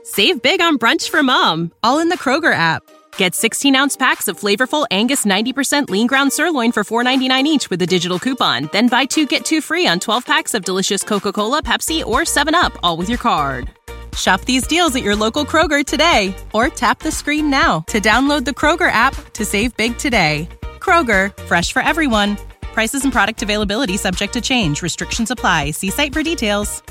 Save big on brunch for mom, all in the Kroger app. Get 16-ounce packs of flavorful Angus 90% lean ground sirloin for $4.99 each with a digital coupon. Then buy 2, get 2 free on 12 packs of delicious Coca-Cola, Pepsi, or 7-Up, all with your card. Shop these deals at your local Kroger today, or tap the screen now to download the Kroger app to save big today. Kroger, fresh for everyone. Prices and product availability subject to change. Restrictions apply. See site for details.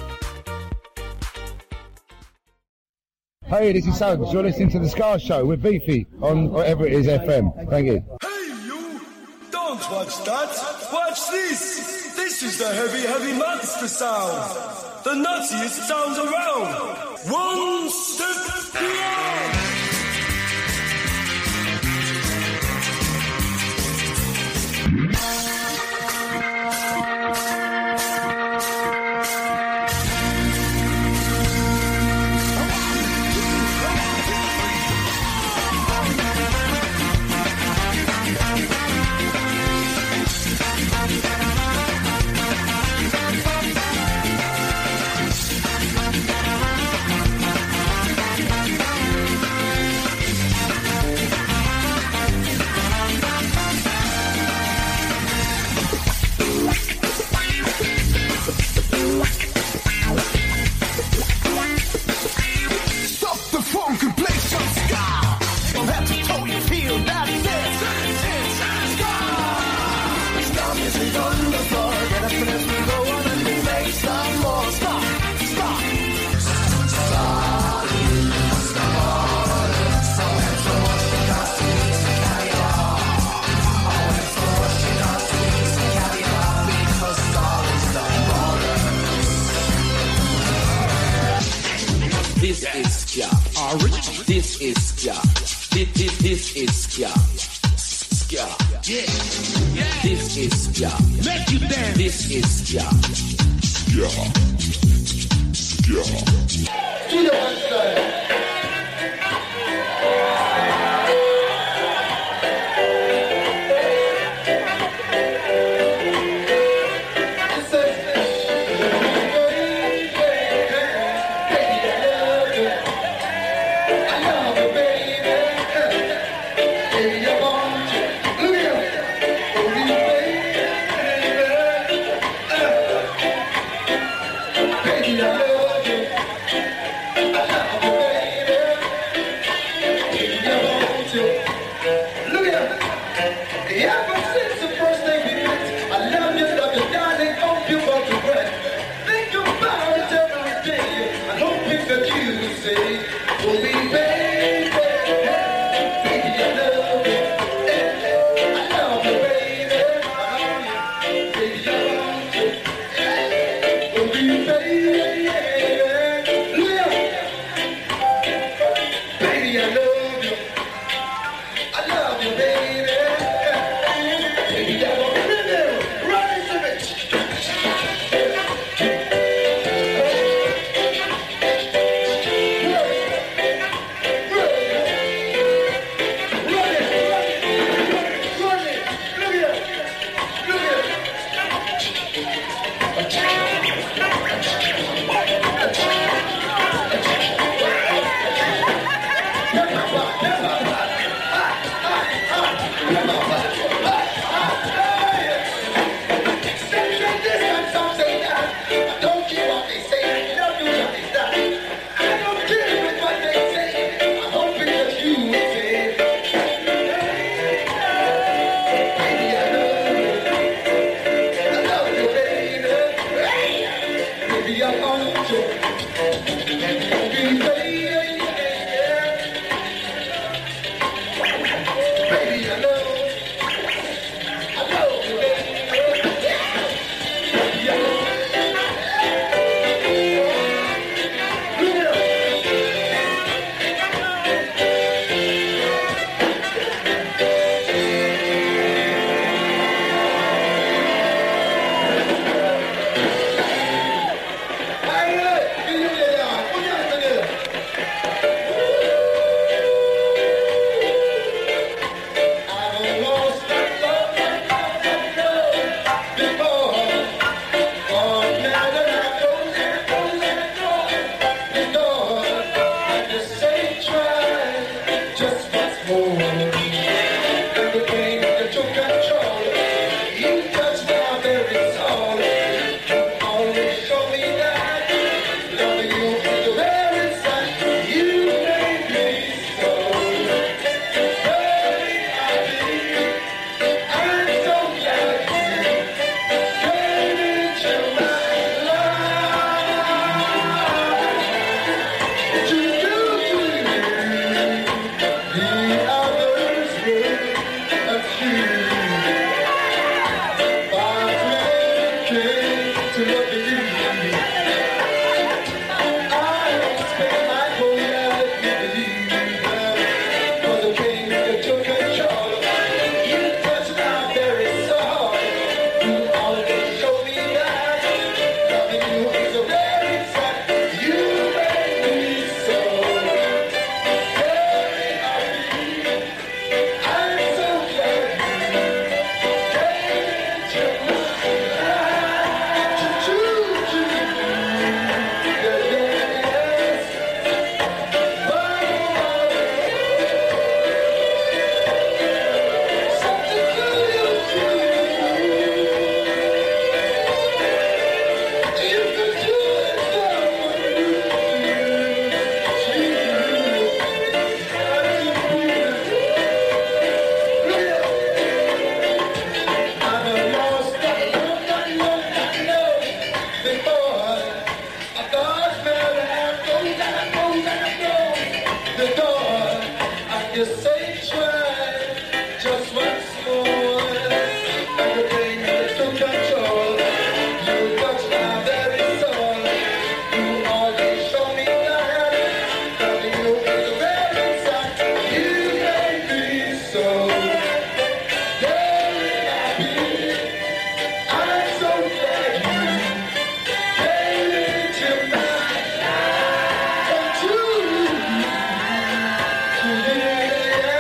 Hey, this is Suggs. You're listening to The Scar Show with Beefy on whatever it is FM. Thank you. Hey, you! Don't watch that! Watch this! This is the heavy monster sound! The nuttiest sound around! One step beyond! This is Ska. This is Ska. This is Ska. Ska. Yeah. This is Ska. Make you dance. This is Ska. Ska. Ska. Do the one style. you say try just once more. And the pain is to control. You touch my very soul. You always show me light. Loving you is the very sight. You made me so. Very happy. I'm so glad you came into my life. Come true.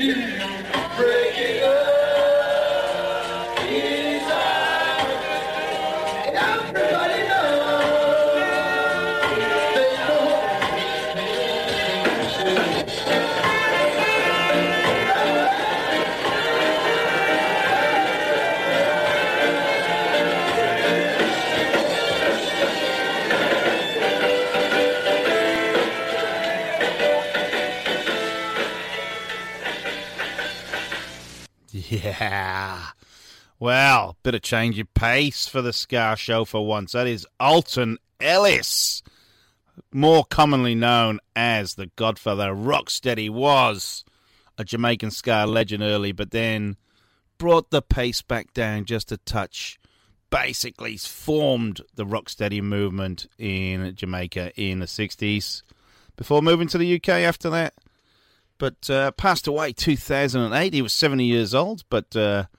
Yeah. Well, bit of change of pace for the Ska Show for once. That is Alton Ellis, more commonly known as the Godfather. Rocksteady was a Jamaican ska legend early, but then brought the pace back down just a touch. Basically formed the Rocksteady movement in Jamaica in the 60s before moving to the UK after that. But passed away 2008. He was 70 years old, but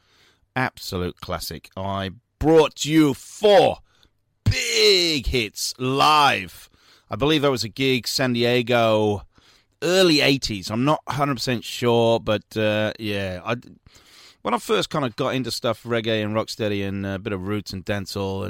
absolute classic. I brought you 4 big hits live. I believe there was a gig, San Diego, early 80s. I'm not 100% sure, but yeah. When I first kind of got into stuff, reggae and rocksteady and a bit of roots and dancehall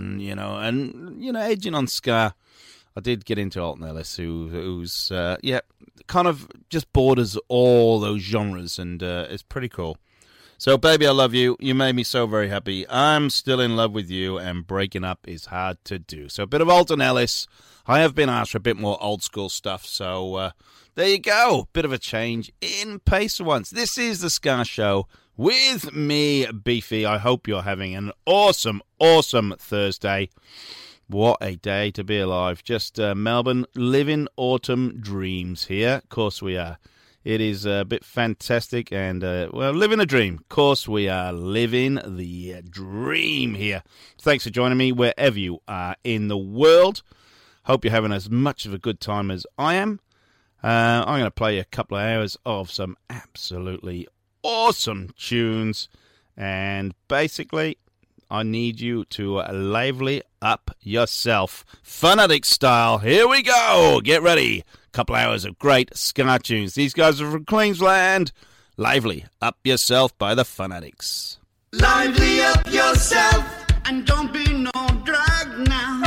and edging on ska, I did get into Alton Ellis, who's kind of just borders all those genres, and it's pretty cool. So, baby, I love you. You made me so very happy. I'm still in love with you, and breaking up is hard to do. So, a bit of Alton Ellis. I have been asked for a bit more old school stuff, so there you go. Bit of a change in pace once. This is the Ska Show with me, Beefy. I hope you're having an awesome, awesome Thursday. What a day to be alive. Just Melbourne living autumn dreams here. Of course we are. It is a bit fantastic and, living a dream. Of course we are living the dream here. Thanks for joining me wherever you are in the world. Hope you're having as much of a good time as I am. I'm going to play a couple of hours of some absolutely awesome tunes. And basically, I need you to lively up yourself. Phonetic style. Here we go. Get ready. Couple hours of great ska tunes. These guys are from Queensland. Lively up yourself by the Phonetics. Lively up yourself and don't be no drag now.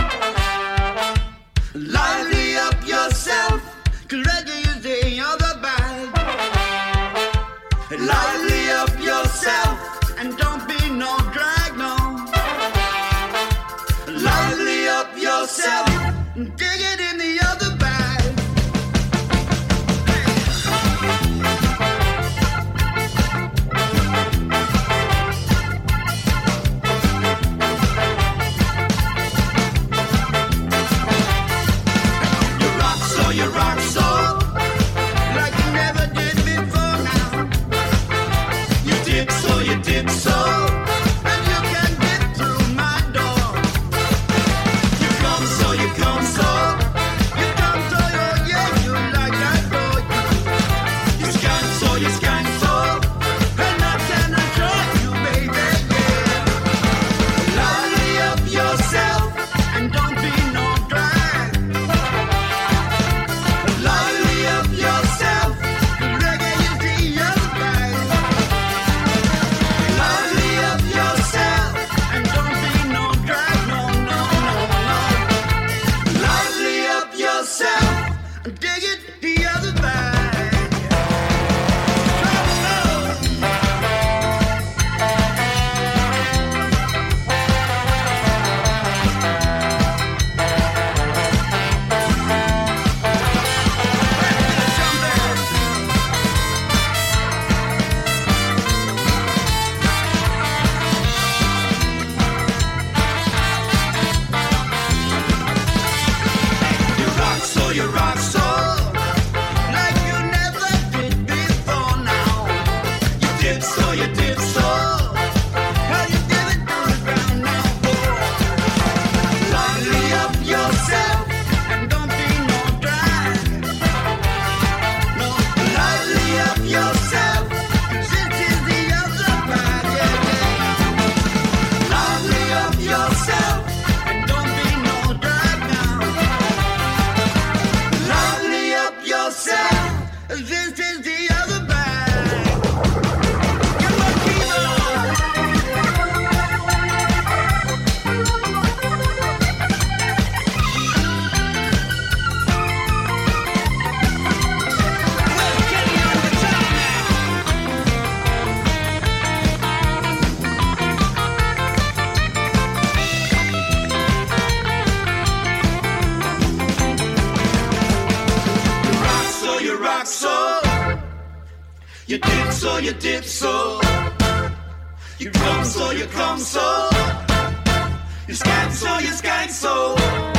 Lively up yourself, 'cause reggae is the other bag. Lively up yourself and don't be no drag no. Lively up yourself and dig it in the other bag. You rock so like you never did before now. You dip so, and you can get through my door. You come so, you dip so. You come so, you come so. You skank so, you skank so.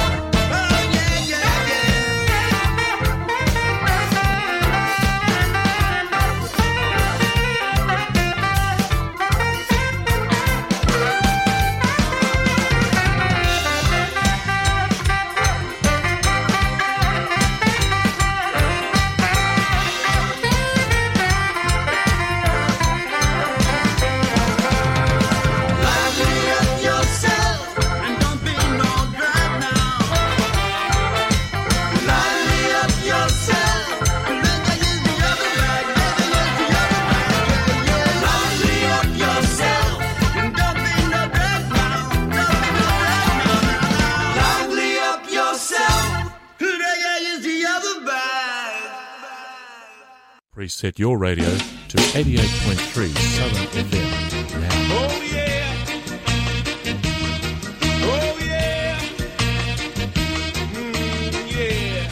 Preset your radio to 88.3 Southern FM now. Oh yeah. Oh yeah. Yeah.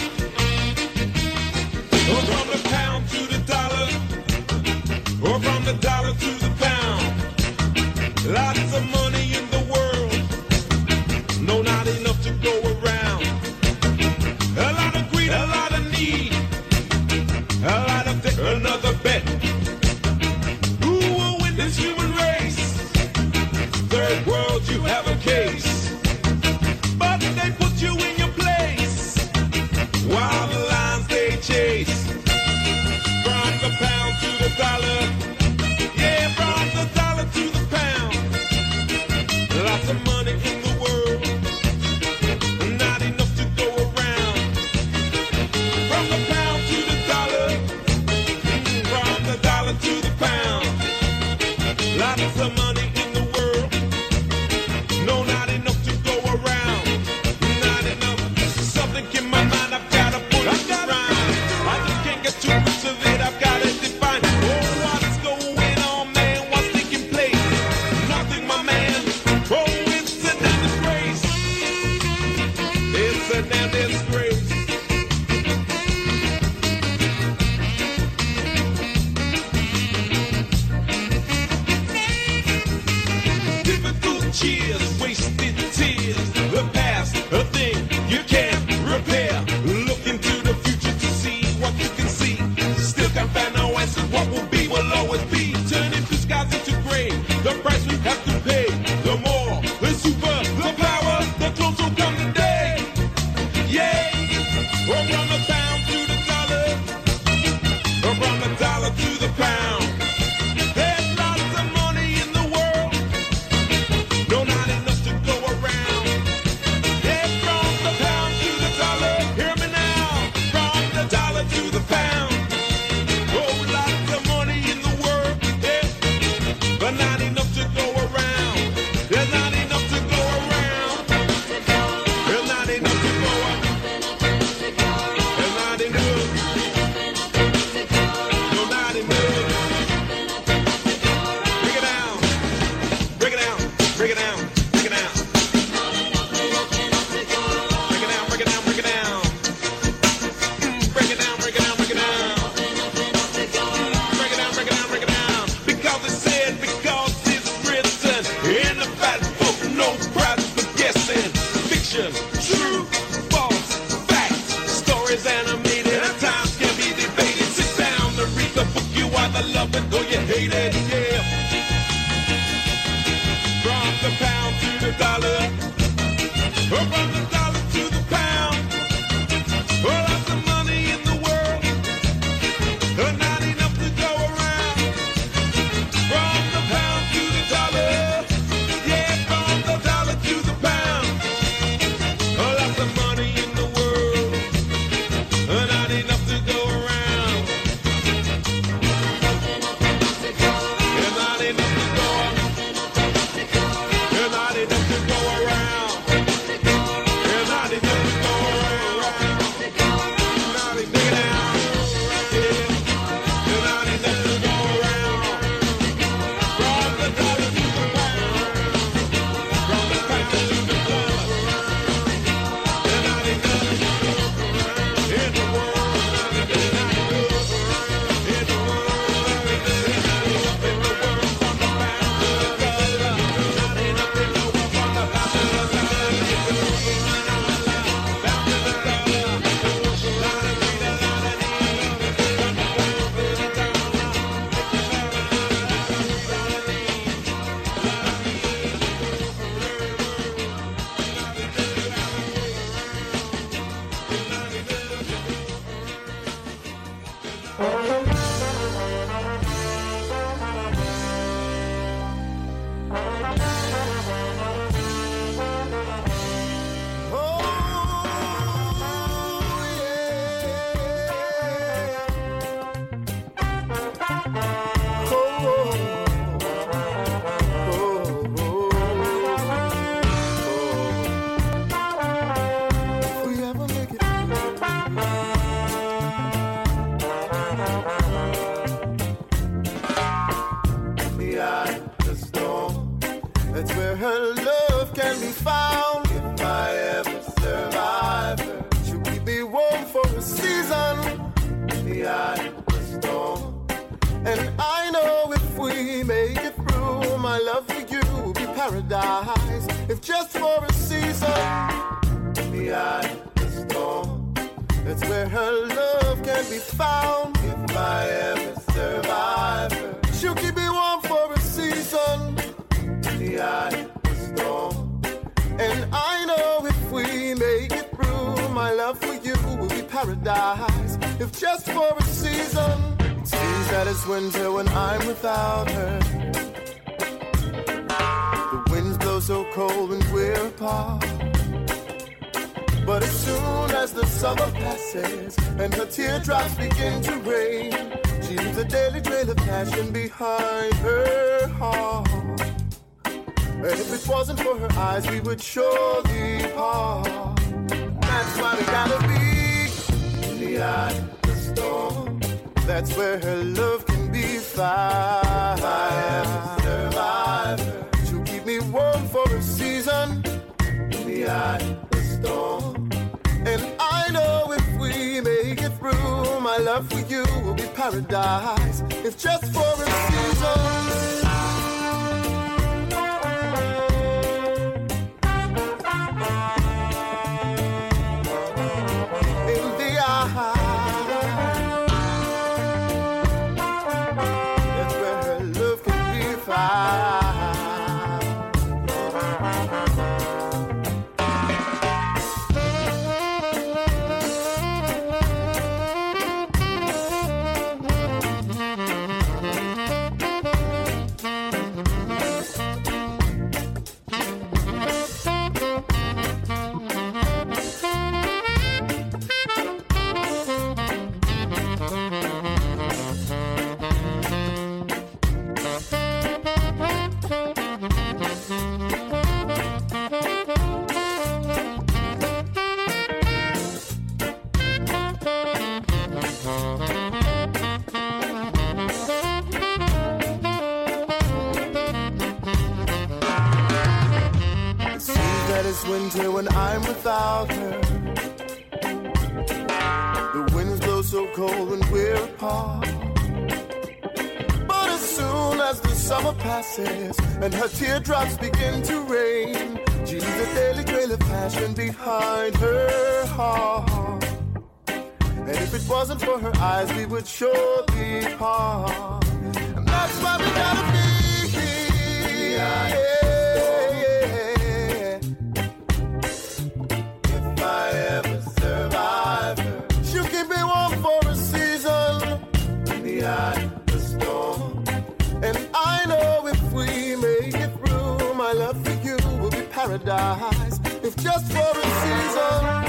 Oh, from the pound to the dollar. Or from the dollar to the pound. Lots of money in the world. No, not enough to go around. A lot of greed, a lot of need. A lot of debt, another bet. Who will win this human race? Third world, you have a case. But they put you in your place while the lines they chase. From the pound to the dollar. Yeah, from the dollar to the pound. Lots of money in the world. Not enough to go around. From the pound to the dollar. From the dollar to the pound. Lots of money in the world. No, not enough to go around. Not enough. Something in my mind, I've got to put it around. I just can't get too much of it, I've got to define. Oh, what's going on, man? What's taking place? Nothing, my man. Oh, it's a damn disgrace. It's a damn disgrace. Difficult cheers, wasted tears. The past, a thing you can't repair. Look into the future to see what you can see. Still can't find no answers. What will be will always be. Turning blue skies into gray. The price we have to pay. The more, the super, the power, the closer will come the day. Yeah. Or from the pound to the dollar. Or from the dollar to the pound. There's lots of money in the world. No, not enough to go around. Yeah, from the pound to the dollar. Hear me now. From the dollar to the pound. Oh, lots of money in the world. Yeah, but not enough to go around. There's not enough to go around. There's not enough to go up. There's not enough. No, not enough. Break it down. Break it down. Break it down. Break it That's where her love can be found. If I ever survive her, she'll keep me warm for a season in the eye of the storm. And I know if we make it through, my love for you will be paradise. If just for a season in the eye of the storm. That's where her love can be found. If I ever survive her, she'll keep me warm for a season in the eye of the storm. And I know if we make it through, my love for you will be paradise. If just for a season. It seems that it's winter when I'm without her. The winds blow so cold when we're apart. But as soon as the summer passes and her teardrops begin to rain, she leaves a daily trail of passion behind her heart. And if it wasn't for her eyes, we would surely part. That's why we gotta be in the eye of the storm. That's where her love can be found. If I ever survive her, she'll keep me warm for a season in the eye of the storm. And I know if we make it through, my love for you will be paradise. If just for a season. In the eye. Winter when I'm without her. The winds blow so cold when we're apart. But as soon as the summer passes and her teardrops begin to rain, she leaves a daily trail of passion behind her heart. And if it wasn't for her eyes, we would surely part. And that's why we gotta be here. If I ever survive her, she'll keep me warm for a season in the eye of the storm. And I know if we make it through, my love for you will be paradise. If just for a season.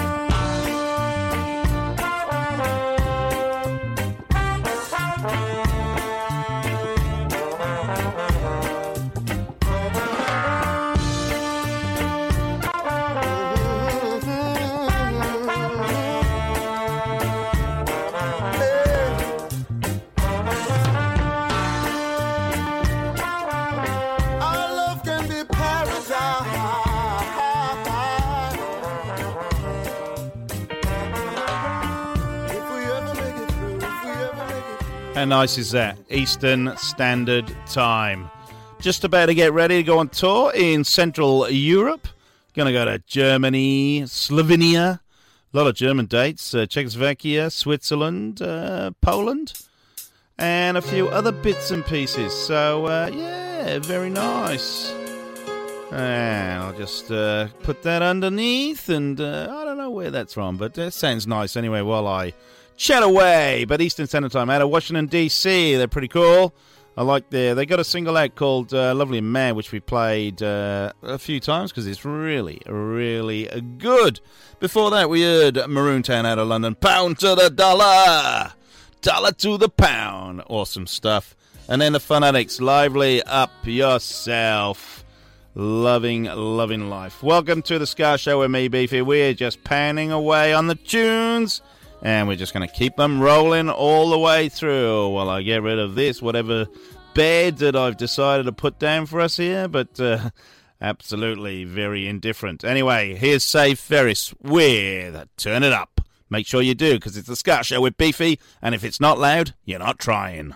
How nice is that? Eastern Standard Time. Just about to get ready to go on tour in Central Europe. Going to go to Germany, Slovenia. A lot of German dates. Czechoslovakia, Switzerland, Poland. And a few other bits and pieces. So, yeah, very nice. And I'll just put that underneath. And I don't know where that's from, but that sounds nice anyway while I chat away. But Eastern Standard Time out of Washington, D.C. They're pretty cool. I like they got a single out called Lovely Man, which we played a few times because it's really, really good. Before that, we heard Maroon Town out of London. Pound to the dollar. Dollar to the pound. Awesome stuff. And then the Fun Addicts, Lively Up Yourself. Loving life. Welcome to the Ska Show with me, Beefy. We're just panning away on the tunes. And we're just going to keep them rolling all the way through while I get rid of this, whatever bed that I've decided to put down for us here, but absolutely very indifferent. Anyway, here's Save Ferris with Turn It Up. Make sure you do, because it's the Ska Show with Beefy, and if it's not loud, you're not trying.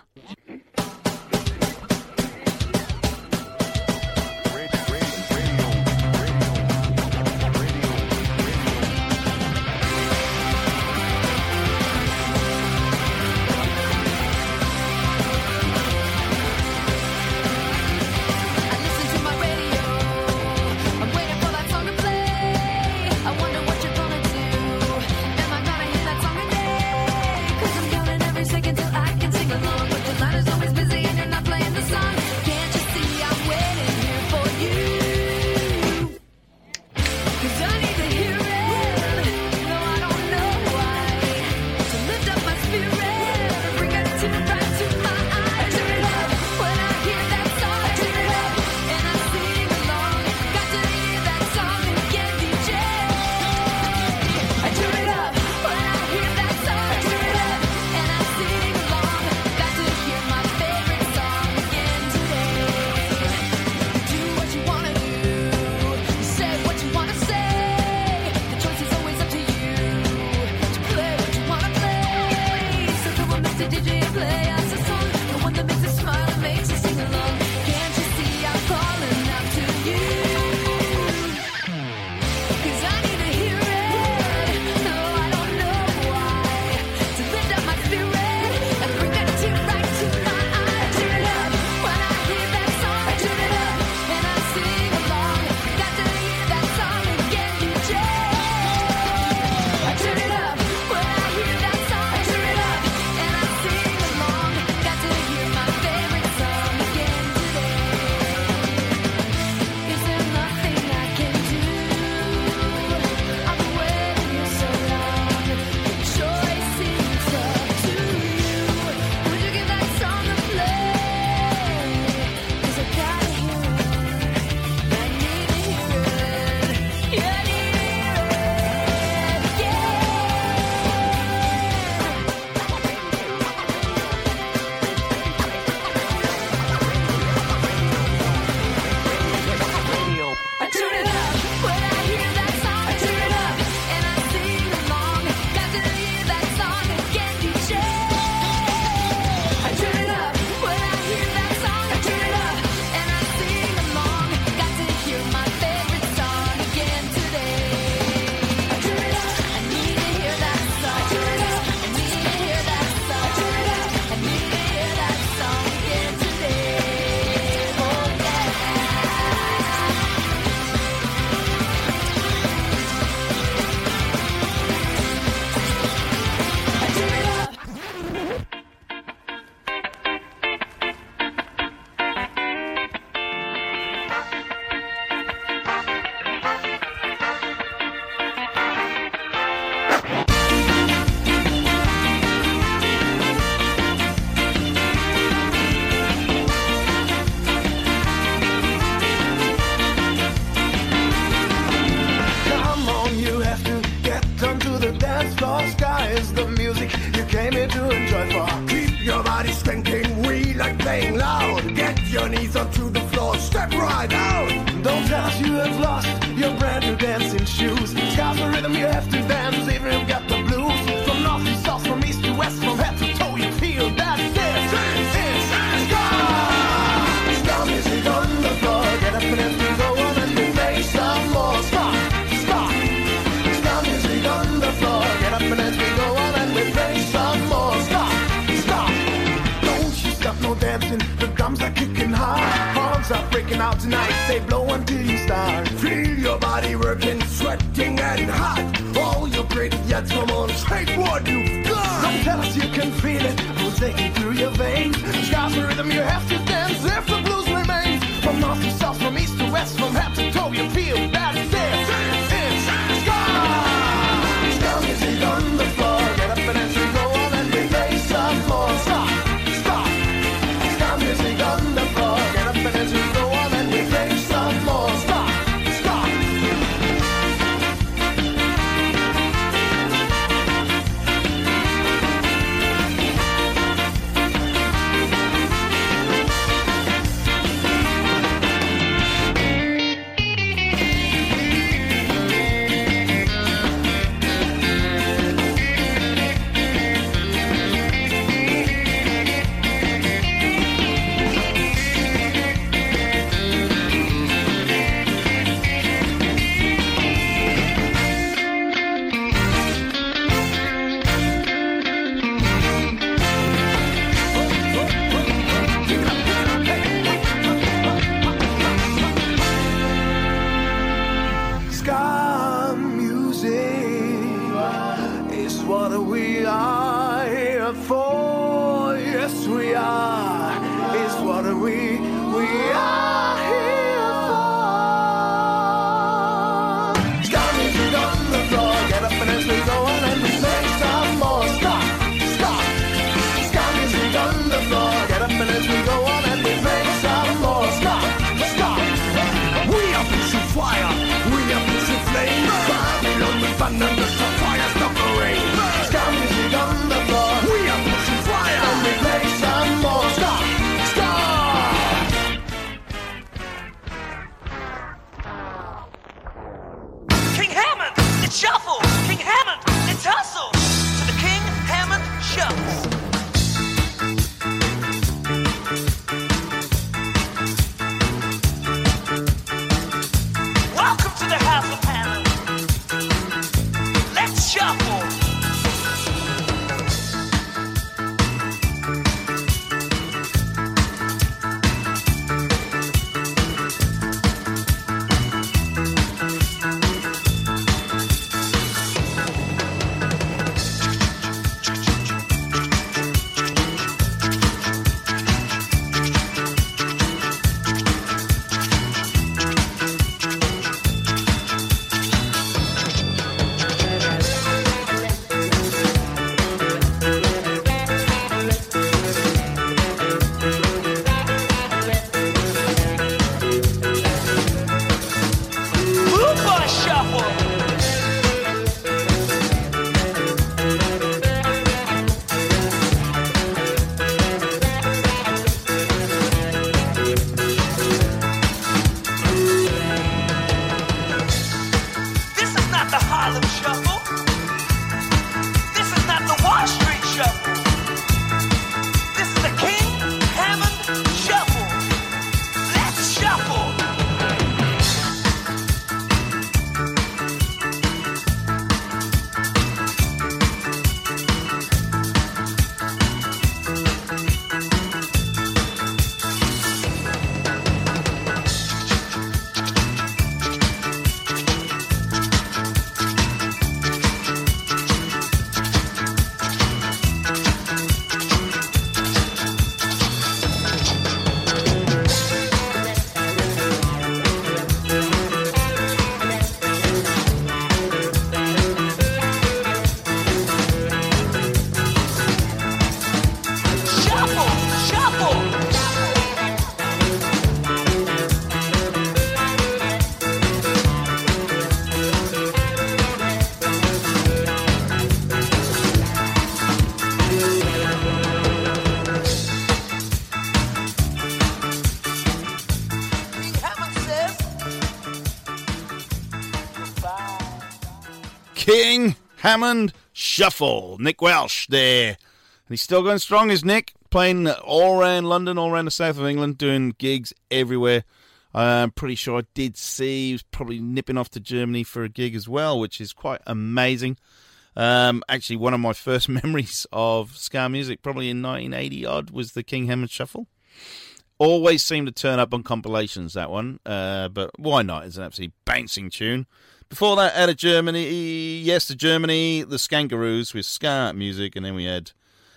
King Hammond Shuffle. Nick Welsh there. And he's still going strong, is Nick, playing all around London, all around the south of England, doing gigs everywhere. I'm pretty sure I did see he was probably nipping off to Germany for a gig as well, which is quite amazing. Actually, one of my first memories of ska music, probably in 1980-odd, was the King Hammond Shuffle. Always seemed to turn up on compilations, that one. But why not? It's an absolutely bouncing tune. Before that, out of Germany, the Skangaroos with ska music. And then we had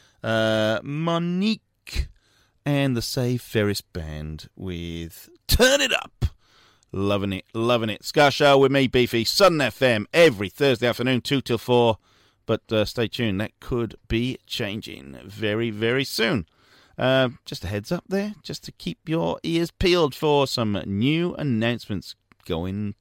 Monique and the Save Ferris Band with Turn It Up. Loving it, loving it. Ska Show with me, Beefy, Southern FM, every Thursday afternoon, 2 till 4. But stay tuned, that could be changing very, very soon. Just a heads up there, just to keep your ears peeled for some new announcements coming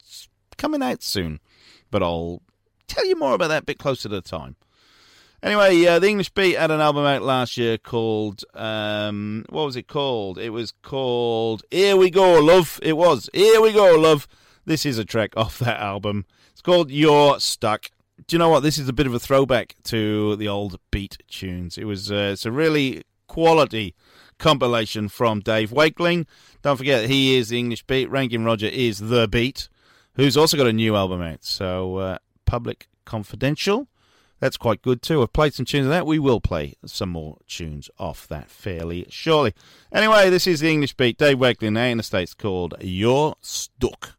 out soon. But I'll tell you more about that a bit closer to the time. Anyway, the English Beat had an album out last year called, what was it called? It was called Here We Go, Love. It was Here We Go, Love. This is a track off that album. It's called You're Stuck. Do you know what? This is a bit of a throwback to the old Beat tunes. It's a really quality compilation from Dave Wakeling. Don't forget, he is the English Beat. Rankin Roger is The Beat, who's also got a new album out. So, Public Confidential. That's quite good too. I've played some tunes of that. We will play some more tunes off that fairly shortly. Anyway, this is the English Beat. Dave Wakeling out in the States, called You're Stuck.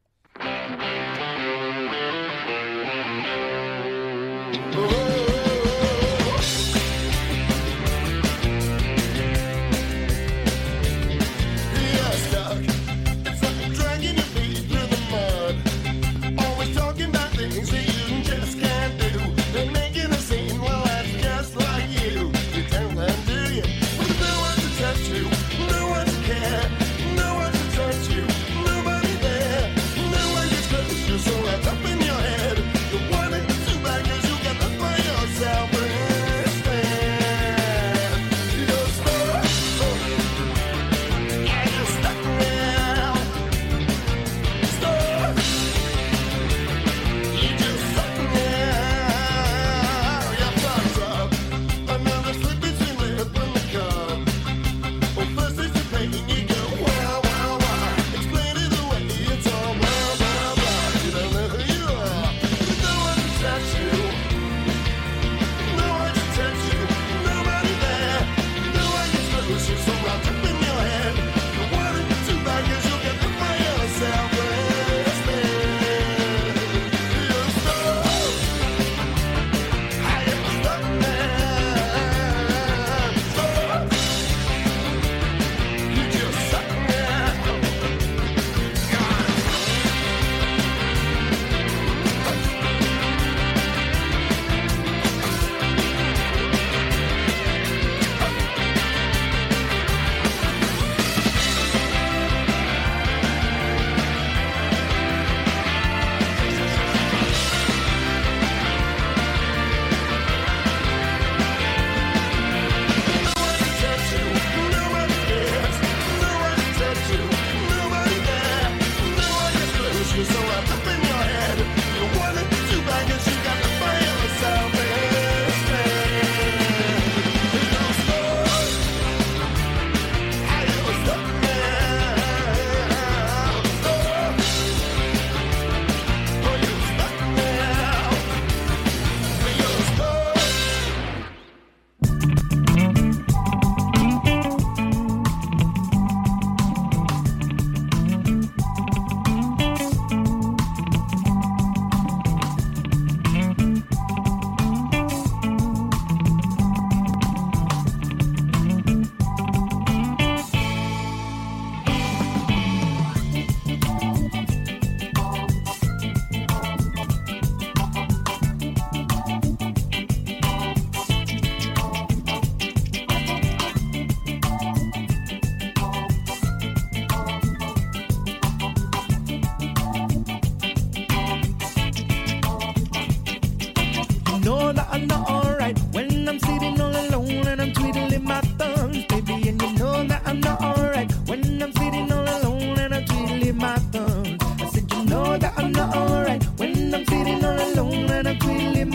I'm not alright when I'm feeling all alone and I'm feeling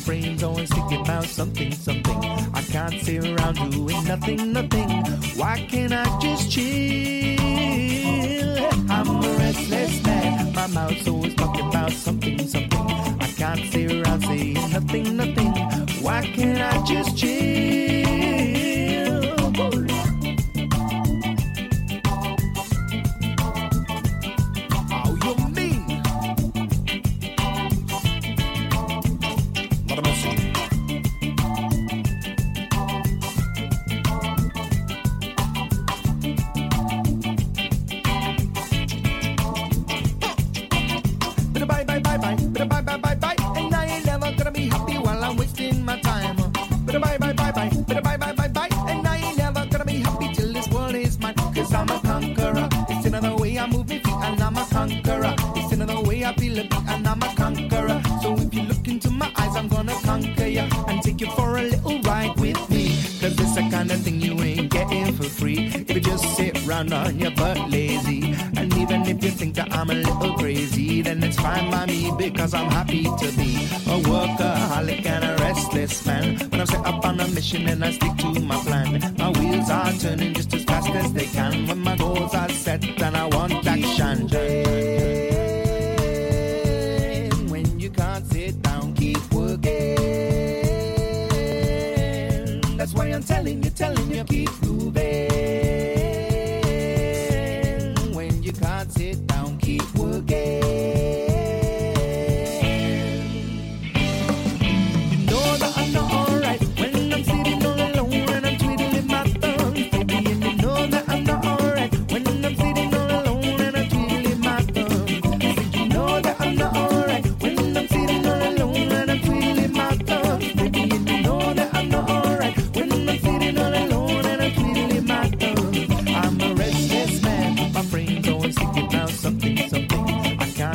brain's always thinking about something, something. I can't sit around doing nothing, nothing. Why can't I just chill? I'm a restless man. My mouth's always talking about something, something. I can't sit around saying nothing, nothing. Why can't I just chill? On your butt lazy, and even if you think that I'm a little crazy, then it's fine by me because I'm happy to be a workaholic and a restless man. When I'm set up on a mission and I stick to my plan, my wheels are turning just as fast as they can. When my goals are set and I want action. When you can't sit down, keep working. That's why I'm telling you, keep moving. Sit down, keep working. You know that I'm not alright when I'm sitting all alone and I'm twiddling my thumbs, baby. And you know that I'm not alright when I'm sitting all alone and I'm twiddling my thumbs. I said you know that I'm not alright when I'm sitting all alone and I'm twiddling my thumbs, baby. And you know that I'm not alright when I'm sitting all alone and I'm twiddling my thumbs. I'm a restless man. My brain's always thinking about something, something. I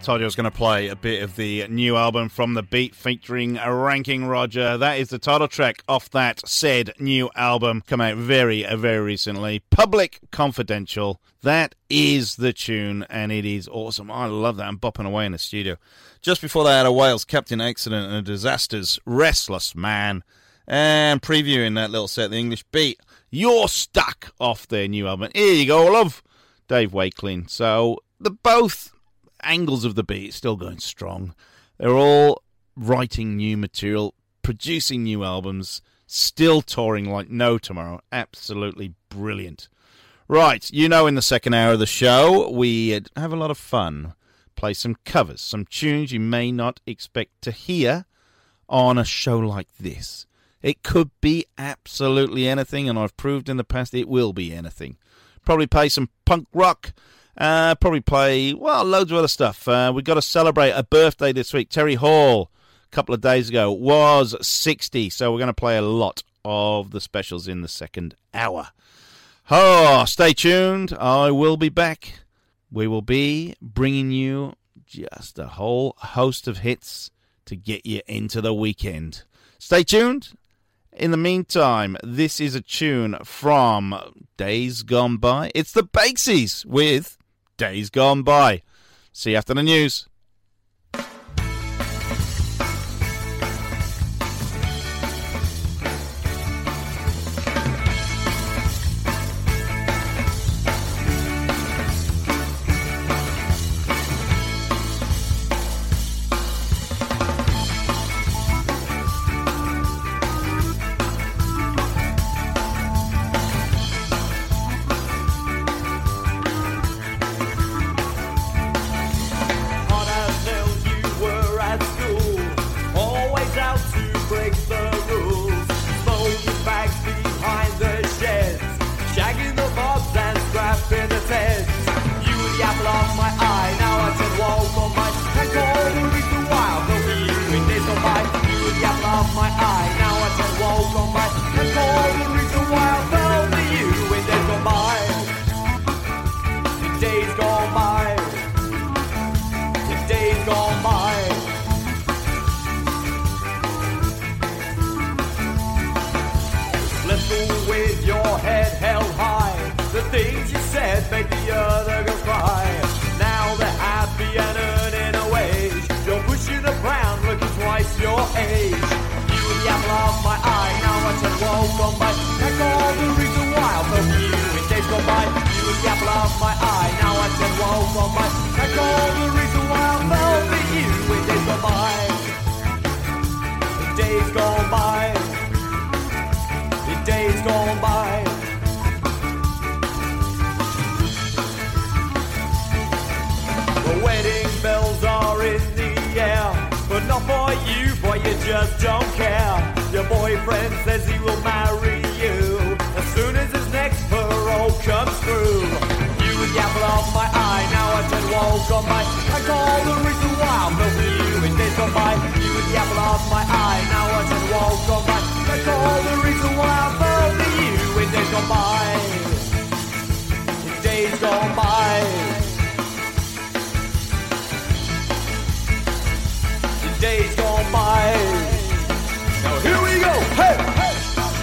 Told you I was going to play a bit of the new album From the Beat featuring Ranking Roger. That is the title track off that said new album. Come out very, very recently. Public Confidential. That is the tune, and it is awesome. I love that. I'm bopping away in the studio. Just before that, a Wales Captain Accident and Disasters, Restless Man. And previewing that little set, the English Beat, You're Stuck, off their new album. Here you go, love. Dave Wakeling. So, the both angles of the beat still going strong. They're all writing new material, producing new albums, still touring like no tomorrow. Absolutely brilliant. Right, you know, in the second hour of the show, we have a lot of fun. Play some covers, some tunes you may not expect to hear on a show like this. It could be absolutely anything, and I've proved in the past it will be anything. Probably play some punk rock. Probably play, well, loads of other stuff. We've got to celebrate a birthday this week. Terry Hall, a couple of days ago, was 60. So we're going to play a lot of the specials in the second hour. Oh, stay tuned. I will be back. We will be bringing you just a whole host of hits to get you into the weekend. Stay tuned. In the meantime, this is a tune from Days Gone By. It's the Bakesies with Days Gone By. See you after the news. Just don't care. Your boyfriend says he will marry you as soon as his next parole comes through. You were the apple of my eye, now I turn walk on my. I call the reason why I'm for you in days gone by. You were the apple of my eye, now I turn walk on my. I call the reason why I'm for you in days gone by. In days gone by. In days gone by. Now here we go. Hey, hey.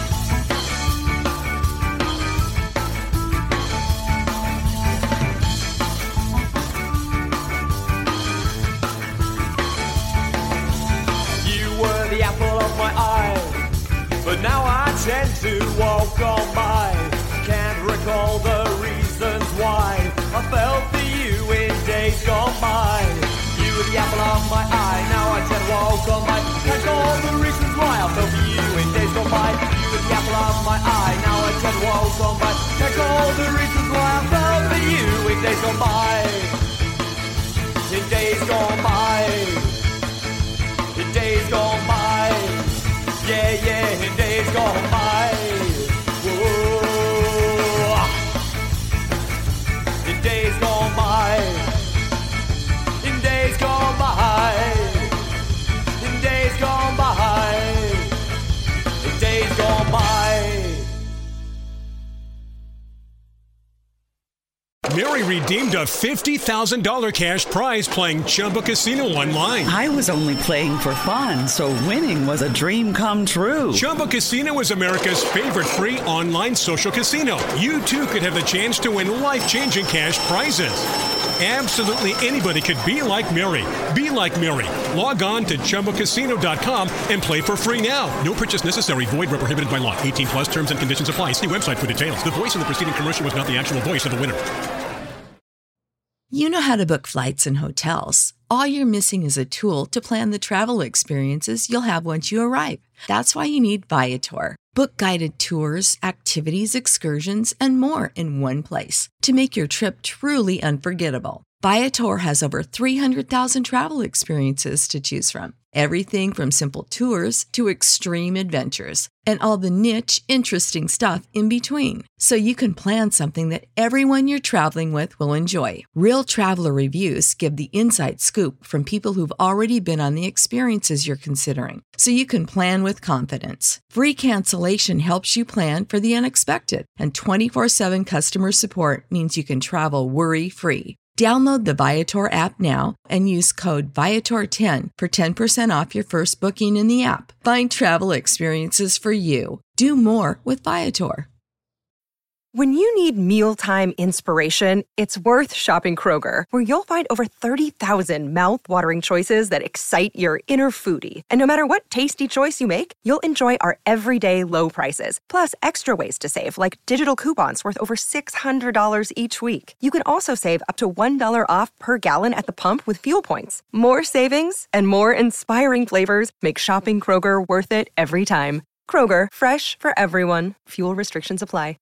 You were the apple of my eye, but now I tend to walk on by. Can't recall the reasons why I felt for you in days gone by. You were the apple of my eye, now I tend to walk on by. Can't recall the reasons why I felt for you in days gone by. You were the apple of my eye, now I tend to walk on by. Can't recall the reasons why I felt for you in days gone by. In days gone by. In days gone by. Yeah, yeah, in days gone by. Whoa. In days gone by. In days gone by. In days gone by. In days gone by. Mary redeemed a $50,000 cash prize playing Chumba Casino online. I was only playing for fun, so winning was a dream come true. Chumba Casino is America's favorite free online social casino. You, too, could have the chance to win life-changing cash prizes. Absolutely anybody could be like Mary. Be like Mary. Log on to ChumbaCasino.com and play for free now. No purchase necessary. Void where prohibited by law. 18 plus terms and conditions apply. See website for details. The voice in the preceding commercial was not the actual voice of the winner. You know how to book flights and hotels. All you're missing is a tool to plan the travel experiences you'll have once you arrive. That's why you need Viator. Book guided tours, activities, excursions, and more in one place to make your trip truly unforgettable. Viator has over 300,000 travel experiences to choose from. Everything from simple tours to extreme adventures and all the niche, interesting stuff in between. So you can plan something that everyone you're traveling with will enjoy. Real traveler reviews give the inside scoop from people who've already been on the experiences you're considering. So you can plan with confidence. Free cancellation helps you plan for the unexpected. And 24/7 customer support means you can travel worry-free. Download the Viator app now and use code Viator10 for 10% off your first booking in the app. Find travel experiences for you. Do more with Viator. When you need mealtime inspiration, it's worth shopping Kroger, where you'll find over 30,000 mouth-watering choices that excite your inner foodie. And no matter what tasty choice you make, you'll enjoy our everyday low prices, plus extra ways to save, like digital coupons worth over $600 each week. You can also save up to $1 off per gallon at the pump with fuel points. More savings and more inspiring flavors make shopping Kroger worth it every time. Kroger, fresh for everyone. Fuel restrictions apply.